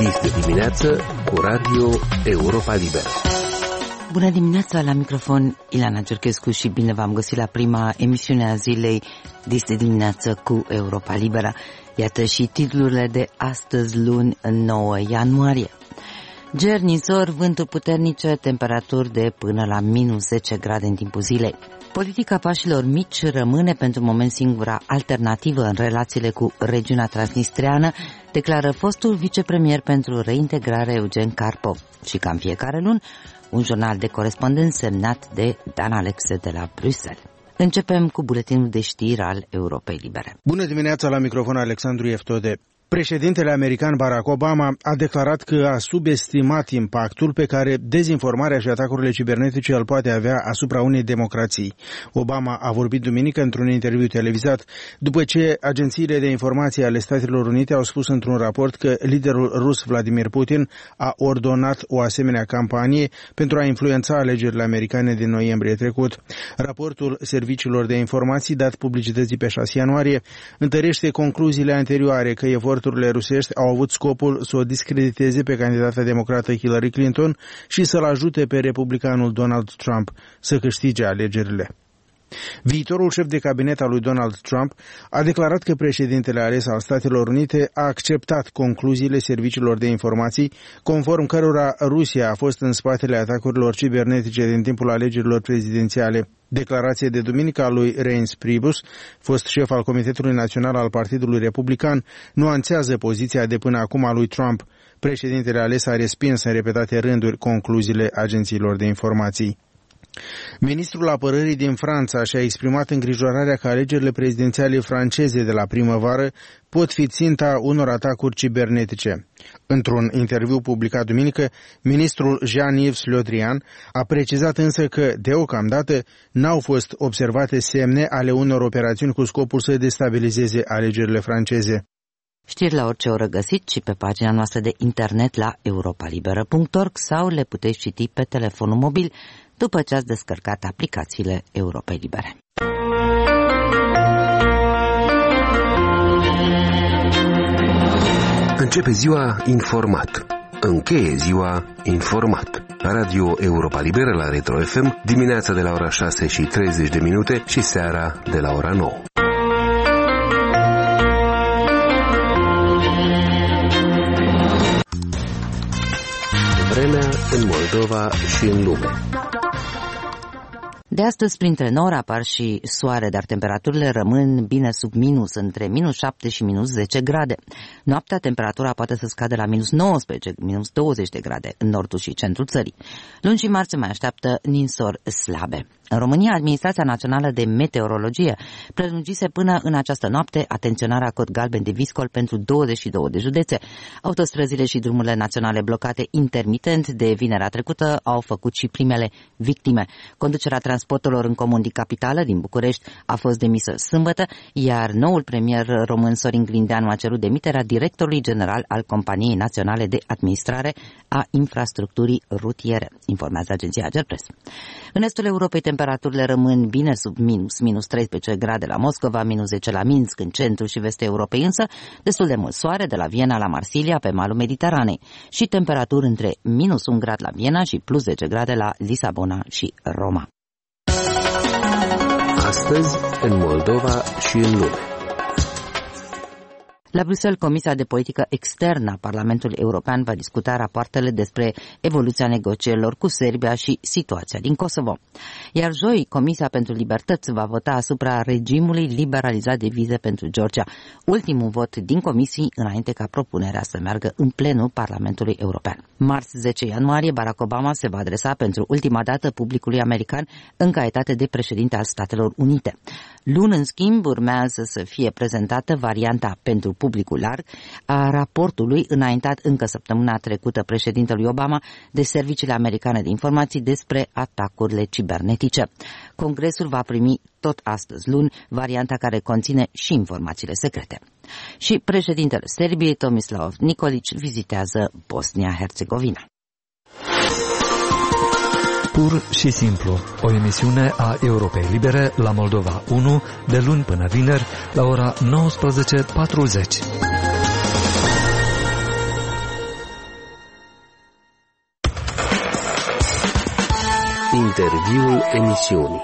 Dis de dimineață cu Radio Europa Liberă. Bună dimineața, la microfon Ileana Cerchescu și bine v-am găsit la prima emisiune a zilei Dis de dimineață cu Europa Liberă. Iată și titlurile de astăzi, luni 9 ianuarie. Ger, ninsouri, vânturi puternice, temperaturi de până la minus 10 grade în timpul zilei. Politica pașilor mici rămâne pentru moment singura alternativă în relațiile cu regiunea transnistreană, declară fostul vicepremier pentru reintegrare Eugen Karpov. Și ca în fiecare luni, un jurnal de corespondență semnat de Dan Alexe de la Bruxelles. Începem cu buletinul de știri al Europei Libere. Bună dimineața, la microfon Alexandru Eftode. Președintele american Barack Obama a declarat că a subestimat impactul pe care dezinformarea și atacurile cibernetice îl poate avea asupra unei democrații. Obama a vorbit duminică într-un interviu televizat după ce agențiile de informație ale Statelor Unite au spus într-un raport că liderul rus Vladimir Putin a ordonat o asemenea campanie pentru a influența alegerile americane din noiembrie trecut. Raportul serviciilor de informații dat publicității pe 6 ianuarie întărește concluziile anterioare că eforturile rusești au avut scopul să o discrediteze pe candidata democrată Hillary Clinton și să-l ajute pe republicanul Donald Trump să câștige alegerile. Viitorul șef de cabinet al lui Donald Trump a declarat că președintele ales al Statelor Unite a acceptat concluziile serviciilor de informații, conform cărora Rusia a fost în spatele atacurilor cibernetice din timpul alegerilor prezidențiale. Declarația de duminică a lui Reince Priebus, fost șef al Comitetului Național al Partidului Republican, nuanțează poziția de până acum a lui Trump. Președintele ales a respins în repetate rânduri concluziile agențiilor de informații. Ministrul Apărării din Franța și-a exprimat îngrijorarea că alegerile prezidențiale franceze de la primăvară pot fi ținta unor atacuri cibernetice. Într-un interviu publicat duminică, ministrul Jean-Yves Le Drian a precizat însă că, deocamdată, n-au fost observate semne ale unor operațiuni cu scopul să destabilizeze alegerile franceze. Știri la orice oră găsit și pe pagina noastră de internet la europalibera.org sau le puteți citi pe telefonul mobil după ce ați descărcat aplicațiile Europei Libere. Începe ziua informat. Încheie ziua informat. Radio Europa Liberă la Retro FM, dimineața de la ora 6:30 și seara de la ora 9. Vremea în Moldova și în lume. De astăzi, printre nori apar și soare, dar temperaturile rămân bine sub minus, între minus 7 și minus 10 grade. Noaptea, temperatura poate să scadă la minus 19, minus 20 de grade în nordul și centrul țării. Luni și marți se mai așteaptă ninsori slabe. În România, Administrația Națională de Meteorologie prelungise până în această noapte atenționarea cod galben de viscol pentru 22 de județe. Autostrăzile și drumurile naționale blocate intermitent de vinerea trecută au făcut și primele victime. Conducerea transporturilor în comun din capitală, din București, a fost demisă sâmbătă, iar noul premier român Sorin Grindeanu a cerut demiterea directorului general al Companiei Naționale de Administrare a Infrastructurii Rutiere, informează agenția Agerpres. În estul Europei, temperaturile rămân bine sub minus 13 grade la Moscova, minus 10 la Minsk, în centrul și vestul Europei, însă destul de mult soare de la Viena la Marsilia pe malul Mediteranei și temperaturi între minus 1 grad la Viena și plus 10 grade la Lisabona și Roma. Astăzi, în Moldova și în lume. La Bruxelles, Comisia de Politică Externă a Parlamentului European va discuta rapoartele despre evoluția negocierilor cu Serbia și situația din Kosovo. Iar joi, Comisia pentru Libertăți va vota asupra regimului liberalizat de vize pentru Georgia, ultimul vot din comisii înainte ca propunerea să meargă în plenul Parlamentului European. Marți 10 ianuarie, Barack Obama se va adresa pentru ultima dată publicului american în calitate de președinte al Statelor Unite. Luni, în schimb, urmează să fie prezentată varianta pentru publicul larg a raportului înaintat încă săptămâna trecută președintelui Obama de serviciile americane de informații despre atacurile cibernetice. Congresul va primi tot astăzi, luni, varianta care conține și informațiile secrete. Și președintele Serbiei, Tomislav Nikolić, vizitează Bosnia-Herzegovina. Pur și simplu, o emisiune a Europei Libere la Moldova 1, de luni până vineri, la ora 19:40. Interviul emisiunii.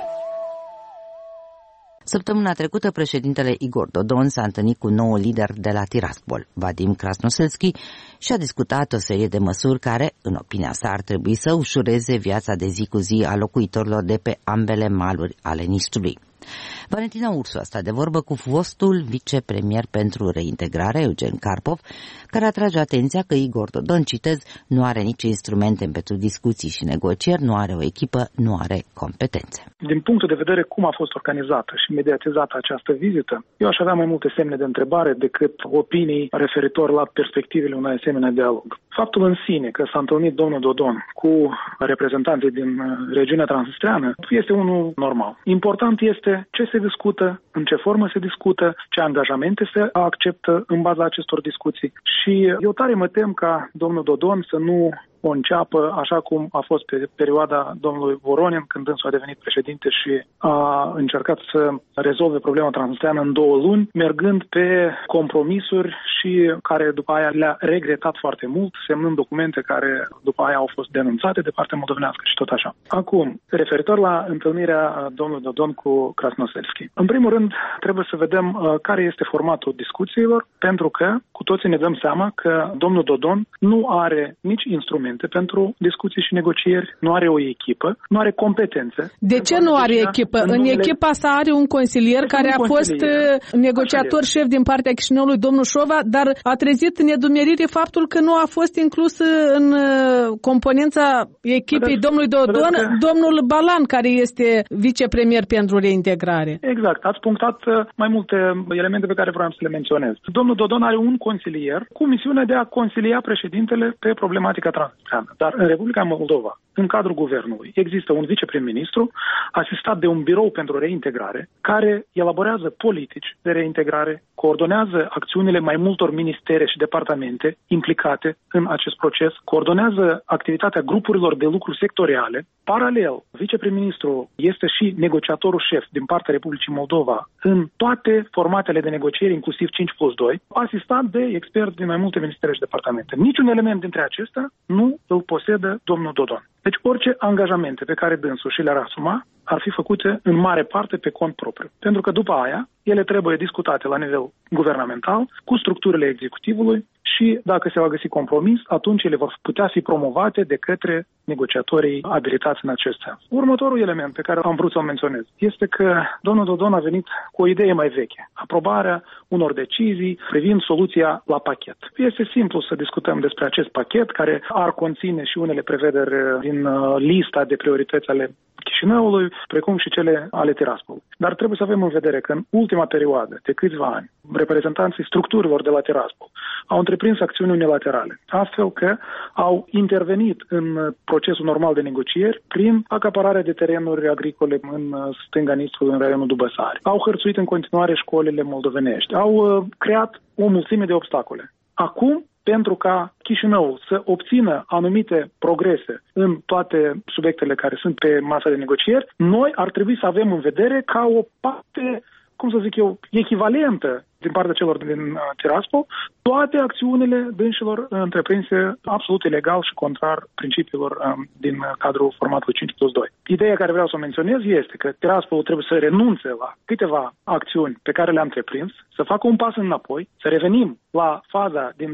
Săptămâna trecută, președintele Igor Dodon s-a întâlnit cu noul lider de la Tiraspol, Vadim Krasnoselski, și a discutat o serie de măsuri care, în opinia sa, ar trebui să ușureze viața de zi cu zi a locuitorilor de pe ambele maluri ale Nistrului. Valentina Ursu a stat de vorbă cu fostul vicepremier pentru reintegrare, Eugen Karpov, care atrage atenția că Igor Dodon, citez, nu are nici instrumente pentru discuții și negocieri, nu are o echipă, nu are competențe. Din punctul de vedere cum a fost organizată și mediatizată această vizită, eu aș avea mai multe semne de întrebare decât opinii referitor la perspectivele unui asemenea dialog. Faptul în sine că s-a întâlnit domnul Dodon cu reprezentanții din regiunea transnistreană este unul normal. Important este ce se discută, în ce formă se discută, ce angajamente se acceptă în baza acestor discuții. Și eu tare mă tem ca domnul Dodon să nu o înceapă așa cum a fost pe perioada domnului Voronin, când dânsul a devenit președinte și a încercat să rezolve problema transnistreană în 2 luni, mergând pe compromisuri și care după aia le-a regretat foarte mult, semnând documente care după aia au fost denunțate de partea moldovenească și tot așa. Acum, referitor la întâlnirea domnului Dodon cu Krasnoselski. În primul rând, trebuie să vedem care este formatul discuțiilor, pentru că cu toții ne dăm seama că domnul Dodon nu are nici instrumente pentru discuții și negocieri, nu are o echipă, nu are competențe. De ce nu are echipă? În echipa sa are un consilier care a fost negociator șef din partea Chișinăului, domnul Șova, dar a trezit nedumerire faptul că nu a fost inclus în componența echipei domnului Dodon, domnul Balan, care este vicepremier pentru reintegrare. Exact, ați punctat mai multe elemente pe care vreau să le menționez. Domnul Dodon are un consilier cu misiunea de a consilia președintele pe problematica transnistreană. Dar în Republica Moldova, în cadrul guvernului, există un viceprim-ministru asistat de un birou pentru reintegrare care elaborează politici de reintegrare, coordonează acțiunile mai multor ministere și departamente implicate în acest proces, coordonează activitatea grupurilor de lucru sectoriale. Paralel, viceprim-ministru este și negociatorul șef din partea Republicii Moldova în toate formatele de negocieri, inclusiv 5+2, asistat de experți din mai multe ministere și departamente. Niciun element dintre acestea nu îl posedă domnul Dodon. Deci orice angajamente pe care dânsul și le-ar asuma ar fi făcute în mare parte pe cont propriu. Pentru că după aia, ele trebuie discutate la nivel guvernamental, cu structurile executivului și dacă se va găsi compromis, atunci ele vor putea fi promovate de către negociatorii abilitați în acest sens. Următorul element pe care am vrut să-l menționez este că domnul Dodon a venit cu o idee mai veche, aprobarea unor decizii privind soluția la pachet. Este simplu să discutăm despre acest pachet care ar conține și unele prevederi din lista de priorități ale Chișinăului, precum și cele ale Tiraspolului. Dar trebuie să avem în vedere că în ultima perioadă de câțiva ani, reprezentanții structurilor de la Tiraspol au întreprins acțiuni unilaterale, astfel că au intervenit în procesul normal de negocieri prin acapararea de terenuri agricole în stânga Nistrului, în raionul Dubăsari. Au hărțuit în continuare școlile moldovenești, au creat o mulțime de obstacole. Acum, pentru ca Chișinăul să obțină anumite progrese în toate subiectele care sunt pe masa de negocieri, noi ar trebui să avem în vedere ca o parte, cum să zic eu, echivalentă din partea celor din Tiraspol, toate acțiunile dânșilor întreprinse absolut ilegal și contrar principiilor din cadrul formatului 5+2. Ideea care vreau să o menționez este că Tiraspolul trebuie să renunțe la câteva acțiuni pe care le-a întreprins, să facă un pas înapoi, să revenim la faza din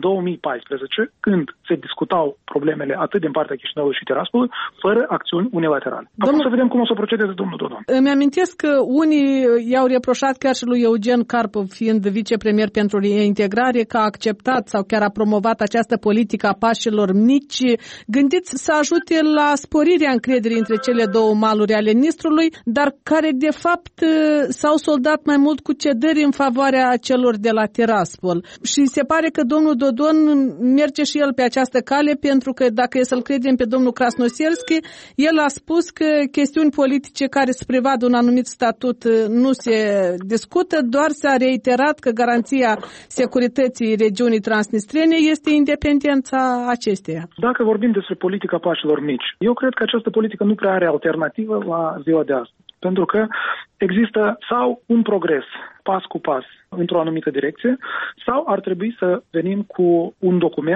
2014, când se discutau problemele atât din partea Chișinăului și Tiraspolului, fără acțiuni unilaterale. Acum să vedem cum o să procedeze domnul Dodon. Îmi amintesc că unii i-au reproșat chiar și lui Eugen Karpov, fiind vicepremier pentru reintegrare, că a acceptat sau chiar a promovat această politică a pașilor mici, gândiți să ajute la sporirea încrederii între cele două maluri ale Nistrului, dar care de fapt s-au soldat mai mult cu cedări în favoarea celor de la Tiraspol. Și se pare că domnul Dodon merge și el pe această cale, pentru că dacă e să-l credem pe domnul Krasnoselski, el a spus că chestiuni politice care să prevadă un anumit statut nu se discută, doar s-a reiterat că garanția securității regiunii transnistrene este independența acesteia. Dacă vorbim despre politica pașilor mici, eu cred că această politică nu prea are alternativă la ziua de astăzi. Pentru că există sau un progres pas cu pas într-o anumită direcție, sau ar trebui să venim cu un document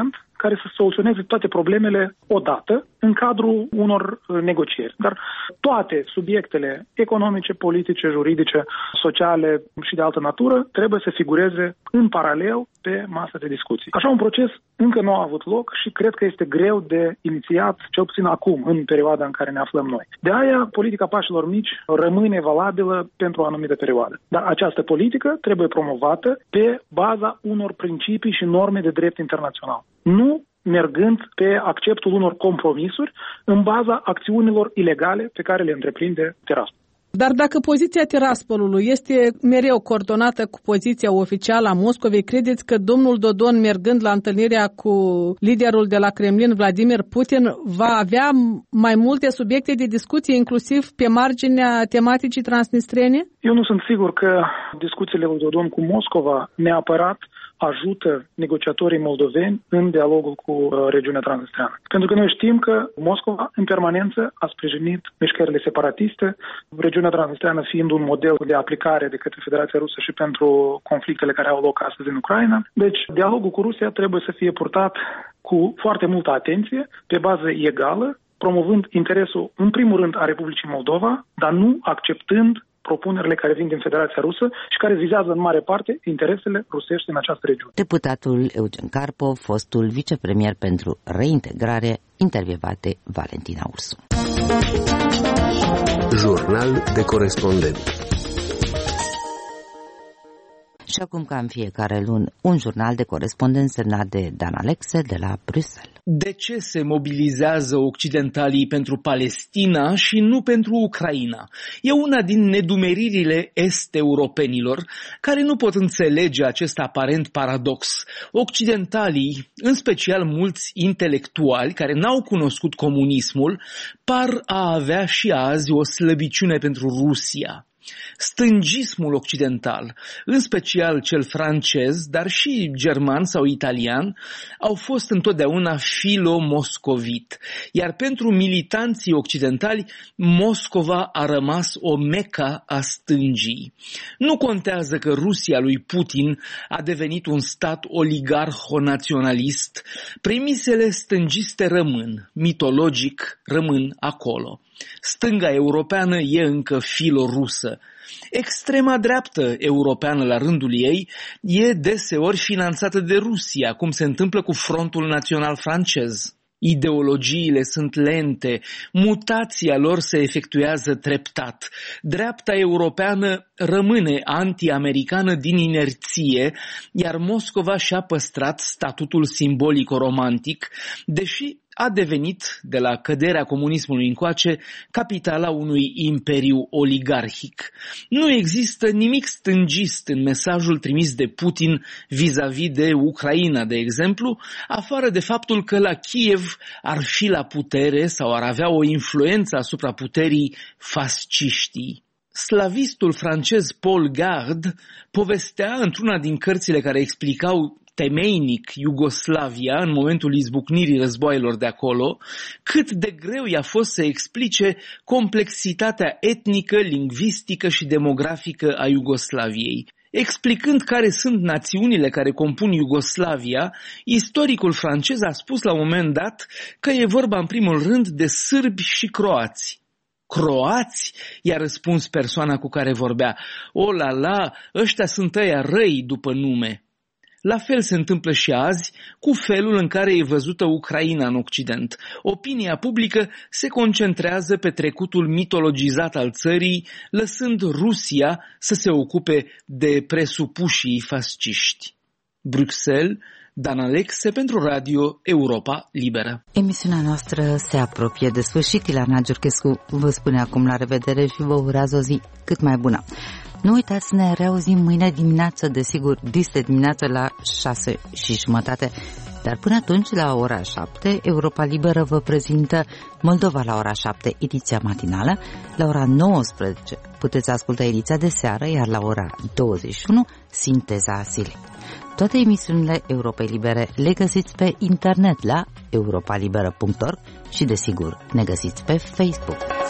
care să soluționeze toate problemele odată în cadrul unor negocieri. Dar toate subiectele economice, politice, juridice, sociale și de altă natură trebuie să figureze în paralel pe masa de discuții. Așa un proces încă nu a avut loc și cred că este greu de inițiat, cel puțin acum, în perioada în care ne aflăm noi. De aia, politica pașilor mici rămâne valabilă pentru o anumită perioadă. Dar această politică trebuie promovată pe baza unor principii și norme de drept internațional. Nu mergând pe acceptul unor compromisuri în baza acțiunilor ilegale pe care le întreprinde Tiraspol. Dar dacă poziția Tiraspolului este mereu coordonată cu poziția oficială a Moscovei, credeți că domnul Dodon, mergând la întâlnirea cu liderul de la Kremlin, Vladimir Putin, va avea mai multe subiecte de discuție, inclusiv pe marginea tematicii transnistrene? Eu nu sunt sigur că discuțiile lui Dodon cu Moscova neapărat ajută negociatorii moldoveni în dialogul cu regiunea transnistreană. Pentru că noi știm că Moscova în permanență a sprijinit mișcările separatiste, regiunea transnistreană fiind un model de aplicare de către Federația Rusă și pentru conflictele care au loc astăzi în Ucraina. Deci dialogul cu Rusia trebuie să fie purtat cu foarte multă atenție, pe bază egală, promovând interesul în primul rând a Republicii Moldova, dar nu acceptând propunerile care vin din Federația Rusă și care vizează în mare parte interesele rusești în această regiune. Deputatul Eugen Karpov, fostul vicepremier pentru reintegrare, intervievat de Valentina Ursu. Jurnal de corespondent. Și acum, ca în fiecare luni, un jurnal de corespondent semnat de Dan Alexe de la Bruxelles. De ce se mobilizează occidentalii pentru Palestina și nu pentru Ucraina? E una din nedumeririle est-europenilor care nu pot înțelege acest aparent paradox. Occidentalii, în special mulți intelectuali care n-au cunoscut comunismul, par a avea și azi o slăbiciune pentru Rusia. Stângismul occidental, în special cel francez, dar și german sau italian, au fost întotdeauna filo-moscovit, iar pentru militanții occidentali, Moscova a rămas o meca a stângii. Nu contează că Rusia lui Putin a devenit un stat oligarho-naționalist, premisele stângiste rămân, mitologic rămân acolo. Stânga europeană e încă filo-rusă. Extrema dreaptă europeană la rândul ei e deseori finanțată de Rusia, cum se întâmplă cu Frontul Național francez. Ideologiile sunt lente, mutația lor se efectuează treptat. Dreapta europeană rămâne anti-americană din inerție, iar Moscova și-a păstrat statutul simbolico-romantic, deși a devenit, de la căderea comunismului încoace, capitala unui imperiu oligarhic. Nu există nimic stângist în mesajul trimis de Putin vis-a-vis de Ucraina, de exemplu, afară de faptul că la Kiev ar fi la putere sau ar avea o influență asupra puterii fasciștii. Slavistul francez Paul Gard povestea într-una din cărțile care explicau temeinic Iugoslavia în momentul izbucnirii războaielor de acolo, cât de greu i-a fost să explice complexitatea etnică, lingvistică și demografică a Iugoslaviei. Explicând care sunt națiunile care compun Iugoslavia, istoricul francez a spus la un moment dat că e vorba în primul rând de sârbi și croați. Croați? I-a răspuns persoana cu care vorbea. O la, ăștia sunt ăia răi după nume. La fel se întâmplă și azi cu felul în care e văzută Ucraina în Occident. Opinia publică se concentrează pe trecutul mitologizat al țării, lăsând Rusia să se ocupe de presupușii fasciști. Bruxelles, Dan Alexe pentru Radio Europa Liberă. Emisiunea noastră se apropie de sfârșit. Ileana Giurchescu vă spune acum la revedere și vă urează o zi cât mai bună. Nu uitați să ne reauzim mâine dimineață, desigur, dis de dimineață la 6:30. Dar până atunci, la ora 7, Europa Liberă vă prezintă Moldova la ora 7, ediția matinală. La ora 19 puteți asculta ediția de seară, iar la ora 21, sinteza zilei. Toate emisiunile Europei Libere le găsiți pe internet la europalibera.org și, desigur, ne găsiți pe Facebook.